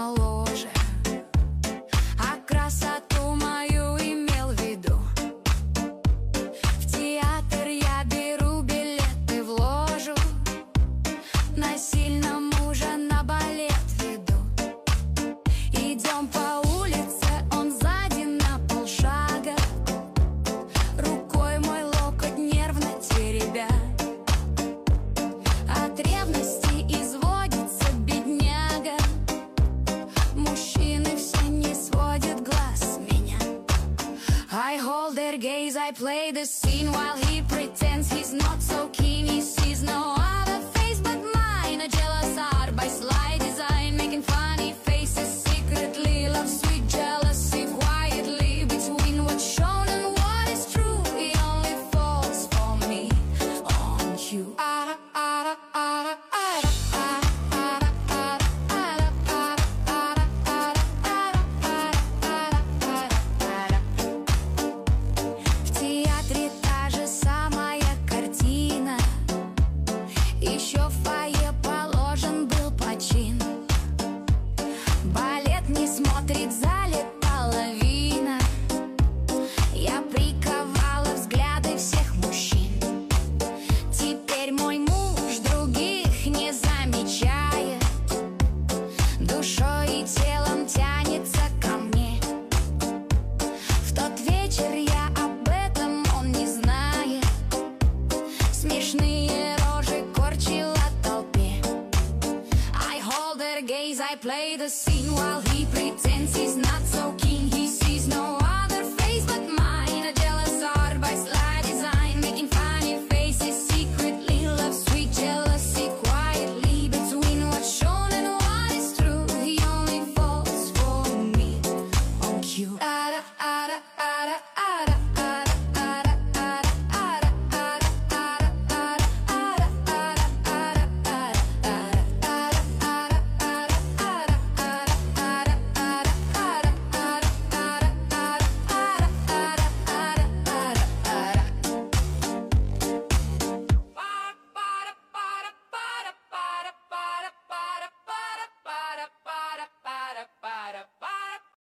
моложе, а красоту мою имел в виду. В театр я беру билеты в ложу, насильно мужа на балет веду. Идем по улице, он сзади на полшага, рукой мой локоть нервно теребя. От ревности изводится бедняга, мужчины все не сводят глаз с меня. I hold their gaze, I play the scene while he pretends he's not so keen. He sees no other face but mine, a jealous art by sly design, making funny faces secretly, love sweet jealousy quietly. Between what's shown and what is true, he only falls for me on you. В театре та же самая картина, еще в фойе положен был почин. Балет не смотрит в зале половина, я приковала взгляды всех мужчин. Теперь мой муж других не замечает, душой и телом тянется ко мне. В тот вечер я об этом, он не знает, смешные рожи корчила толпе. I hold their gaze, I play the scene while he pretends he's not so keen. He sees no other face but mine, a jealous art by sly design, making funny faces secretly, love sweet jealousy quietly. Between what's shown and what is true, he only falls for me on cue.